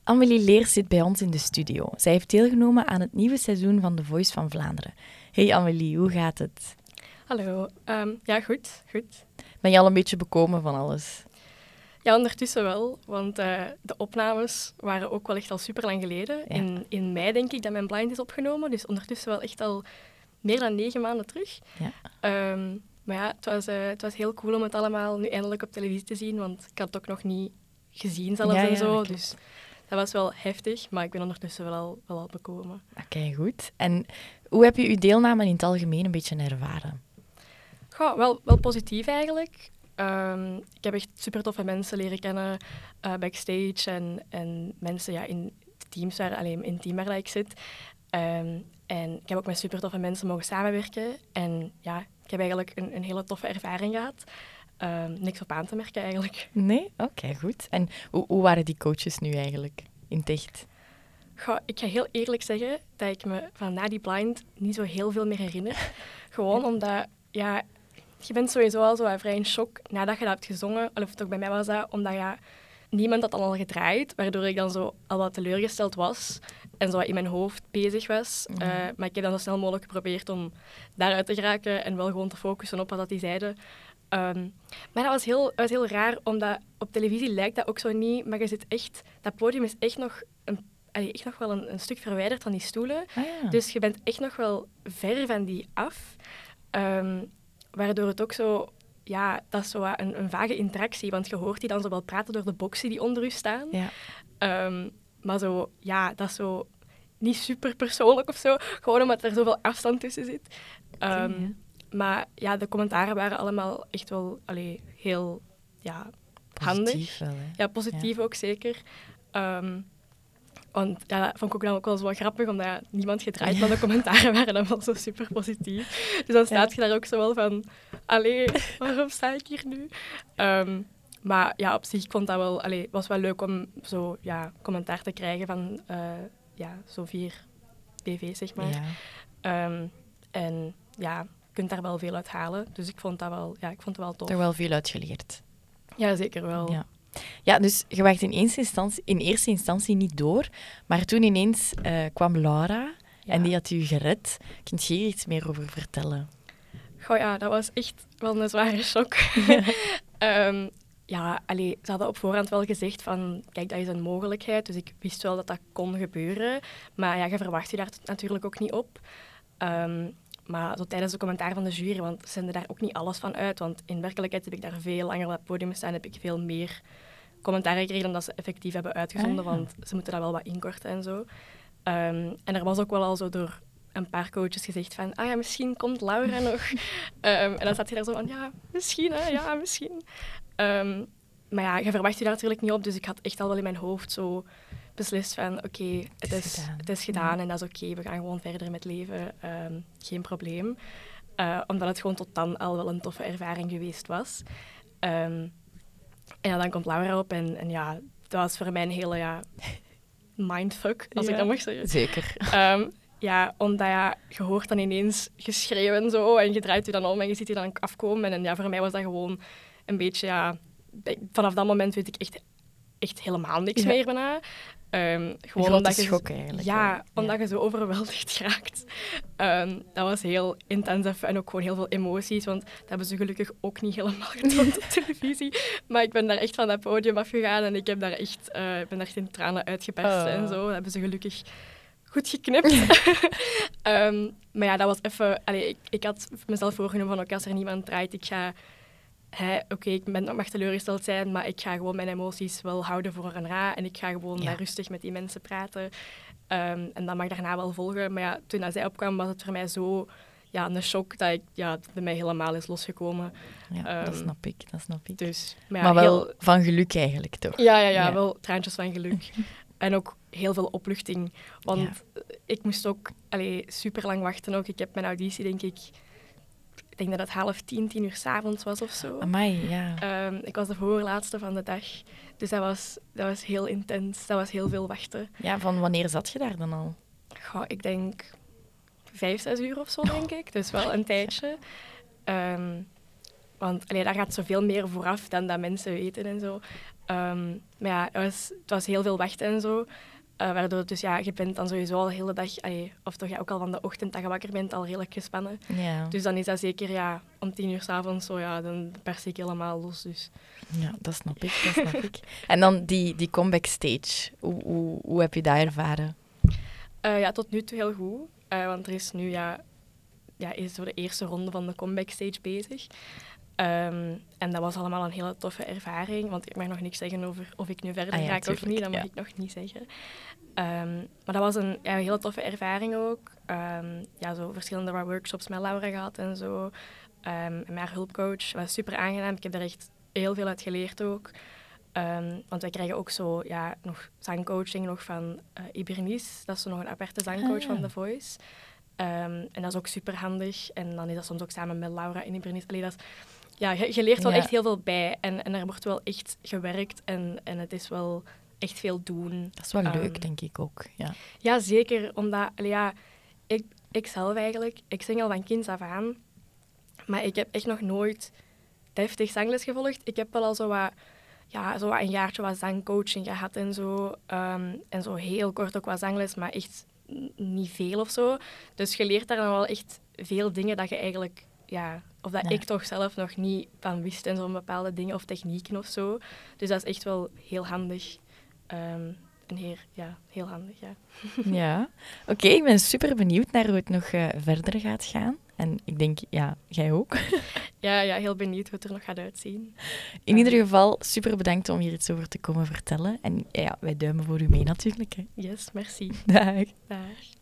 Amélie Leers zit bij ons in de studio. Zij heeft deelgenomen aan het nieuwe seizoen van The Voice van Vlaanderen. Hey Amélie, hoe gaat het? Hallo. Ja, goed. Ben je al een beetje bekomen van alles? Ja, ondertussen wel, want de opnames waren ook wel echt al super lang geleden. Ja. In mei denk ik dat mijn blind is opgenomen, dus ondertussen wel echt al meer dan 9 maanden terug. Ja. Maar ja, het was heel cool om het allemaal nu eindelijk op televisie te zien, want ik had het ook nog niet gezien zelfs en zo. Dus dat was wel heftig, maar ik ben ondertussen wel al bekomen. Oké, goed. En hoe heb je je deelname in het algemeen een beetje ervaren? Goh, wel positief eigenlijk. Ik heb echt super toffe mensen leren kennen backstage en mensen in de teams in het team waar ik zit. En ik heb ook met super toffe mensen mogen samenwerken. En ja, ik heb eigenlijk een hele toffe ervaring gehad. Niks op aan te merken eigenlijk. Nee? Oké, goed. En hoe waren die coaches nu eigenlijk in het echt? Goh, ik ga heel eerlijk zeggen dat ik me van na die blind niet zo heel veel meer herinner. Gewoon omdat, ja, je bent sowieso al zo vrij in shock nadat je dat hebt gezongen. Of toch bij mij was dat, omdat ja, niemand had al gedraaid, waardoor ik dan zo al wat teleurgesteld was en zo wat in mijn hoofd bezig was. Maar ik heb dan zo snel mogelijk geprobeerd om daaruit te geraken en wel gewoon te focussen op wat die zeiden. Maar dat was heel raar, omdat op televisie lijkt dat ook zo niet, maar je zit echt, dat podium is echt nog echt nog wel een stuk verwijderd van die stoelen. Ah, ja. Dus je bent echt nog wel ver van die af. Waardoor het ook zo... Ja, dat is zo een vage interactie, want je hoort die dan zo wel praten door de boxen die onder u staan. Ja. Maar zo, ja, dat is zo niet super persoonlijk of zo. Gewoon omdat er zoveel afstand tussen zit. Maar ja, de commentaren waren allemaal echt wel heel handig. Positief wel, hè? Ja, positief ook zeker. Want ja, dat vond ik ook dan ook wel zo grappig, omdat niemand gedraaid, maar de commentaren waren dan wel zo super positief. Dus dan staat je daar ook zo wel van, allee, waarom sta ik hier nu? Maar ja, op zich vond dat wel, was wel leuk om zo commentaar te krijgen van zo 4 BV's, zeg maar. Ja. En ja, je kunt daar wel veel uit halen. Dus ik vond het wel tof. Er wel veel uitgeleerd. Ja, zeker wel. Ja, dus je werd in eerste instantie niet door, maar toen ineens kwam Laura en die had u gered. Kunt je hier iets meer over vertellen? Goh ja, dat was echt wel een zware shock. Ze hadden op voorhand wel gezegd van, kijk, dat is een mogelijkheid, dus ik wist wel dat dat kon gebeuren. Maar ja, je verwacht je daar natuurlijk ook niet op. Maar zo tijdens de commentaar van de jury, want ze zenden daar ook niet alles van uit, want in werkelijkheid heb ik daar veel langer op het podium gestaan, heb ik veel meer commentaar gekregen dan dat ze effectief hebben uitgezonden, want ze moeten dat wel wat inkorten en zo. En er was ook wel al zo door een paar coaches gezegd van, misschien komt Laura nog. En dan zat je daar zo van, ja, misschien, hè, ja, misschien. Maar ja, je verwacht je daar natuurlijk niet op, dus ik had echt al wel in mijn hoofd zo beslist van, oké, het is gedaan en dat is oké, we gaan gewoon verder met leven, geen probleem. Omdat het gewoon tot dan al wel een toffe ervaring geweest was. En dan komt Laura op en ja, dat was voor mij een hele mindfuck, als ik dat mag zeggen. Zeker. Omdat je hoort dan ineens geschreeuw en zo en je draait je dan om en je ziet je dan afkomen. En voor mij was dat gewoon een beetje, vanaf dat moment weet ik echt helemaal niks meer bijna. Gewoon omdat je schok eigenlijk. Ja, omdat je zo overweldigd raakt. Dat was heel intens en ook gewoon heel veel emoties, want dat hebben ze gelukkig ook niet helemaal getoond op televisie. Maar ik ben daar echt van dat podium afgegaan en ik heb daar echt, ben daar echt in tranen uitgeperst en zo. Dat hebben ze gelukkig goed geknipt. Maar ja, dat was even... Ik had mezelf voorgenomen van, als er niemand draait, ik ga... ik mag teleurgesteld zijn, maar ik ga gewoon mijn emoties wel houden voor een ra en ik ga gewoon daar rustig met die mensen praten. En dat mag daarna wel volgen. Maar ja, toen zij opkwam, was het voor mij zo een shock dat het bij mij helemaal is losgekomen. Ja, dat snap ik. Dus, maar wel van geluk eigenlijk, toch? Ja, wel traantjes van geluk. En ook heel veel opluchting. Want ik moest ook super lang wachten. Ook. Ik heb mijn auditie, denk ik dat het 9:30, 10:00 s'avonds was of zo. Amai, ja. Ik was de voorlaatste van de dag. Dus dat was heel intens. Dat was heel veel wachten. Ja, van wanneer zat je daar dan al? Goh, ik denk 5-6 uur of zo, denk ik. Dus wel een tijdje. Want daar gaat zoveel meer vooraf dan dat mensen weten en zo. Maar ja, het was heel veel wachten en zo. Waardoor dus ja, je bent dan sowieso al de hele dag, of toch ja, ook al van de ochtend dat je wakker bent, al redelijk gespannen. Ja. Dus dan is dat zeker ja, om 10:00 s'avonds zo, ja, dan pers ik helemaal los. Dus. Ja, dat snap ik. En dan die comeback stage. Hoe heb je dat ervaren? Ja, tot nu toe heel goed. Want er is nu is zo de eerste ronde van de comeback stage bezig. En dat was allemaal een hele toffe ervaring. Want ik mag nog niks zeggen over of ik nu verder ga of niet. Dat mag ik nog niet zeggen. Maar dat was een hele toffe ervaring ook. Zo verschillende workshops met Laura gehad en zo. En met haar hulpcoach. Dat was super aangenaam. Ik heb er echt heel veel uit geleerd ook. Want wij krijgen ook zo nog zangcoaching nog van Ibernice. Dat is zo nog een aparte zangcoach van The Voice. En dat is ook super handig. En dan is dat soms ook samen met Laura in Ibernice. Allee, dat is, je leert wel echt heel veel bij. En er wordt wel echt gewerkt. En het is wel echt veel doen. Dat is wel leuk, denk ik ook. Ja, zeker. Omdat ik zelf eigenlijk... Ik zing al van kinds af aan. Maar ik heb echt nog nooit deftig zangles gevolgd. Ik heb wel al zo wat een jaartje wat zangcoaching gehad en zo. En zo heel kort ook wat zangles, maar echt niet veel of zo. Dus je leert daar dan wel echt veel dingen dat je eigenlijk... ik toch zelf nog niet van wist en zo'n bepaalde dingen of technieken of zo. Dus dat is echt wel heel handig. Heel handig, ja. Ja, oké. Ik ben super benieuwd naar hoe het nog verder gaat gaan. En ik denk, jij ook. Ja, heel benieuwd hoe het er nog gaat uitzien. In ieder geval, super bedankt om hier iets over te komen vertellen. En wij duimen voor u mee natuurlijk. Hè. Yes, merci. Dag. Dag.